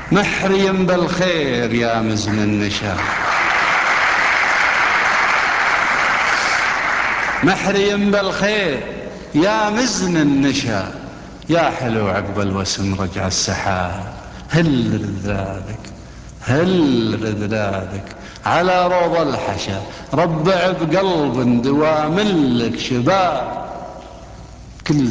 محري بالخير يا مزن النشا، محري بالخير يا مزن النشا، يا حلو عقب الوسم رجع السحاب. هل رذاذك هل رذاذك على روض الحشا، ربع بقلب دوام لك شباب. كل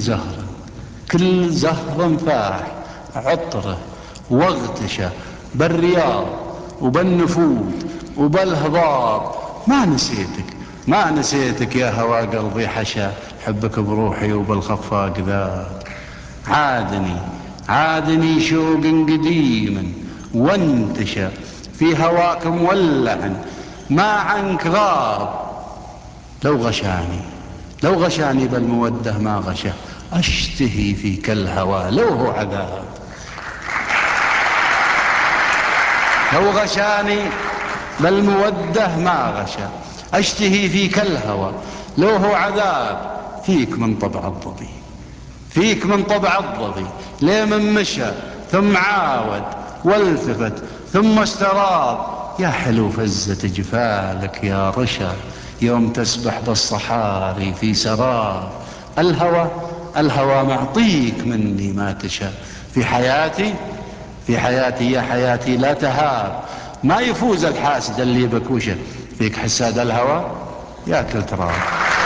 زهر فاح عطره واغتشى بالرياض وبالنفود وبالهضاب. ما نسيتك يا هوى قلبي حشا، حبك بروحي وبالخفاق ذاب. عادني شوق قديما وانتشى، في هواك مولع ما عنك غاب. لو غشاني بالمودة ما غشى، أشتهي فيك الهوى لو هو عذاب. لو غشاني بالمودة ما غشى، أشتهي فيك الهوى لو هو عذاب. فيك من طبع الظبي ليه من مشى ثم عاود والتفت ثم استراض. يا حلو فزة جفالك يا رشا، يوم تسبح بالصحاري في سراب. الهوى معطيك مني ما تشاء، في حياتي يا حياتي لا تهاب. ما يفوز الحاسد اللي بكوشه، فيك حساد الهوى ياكل تراب.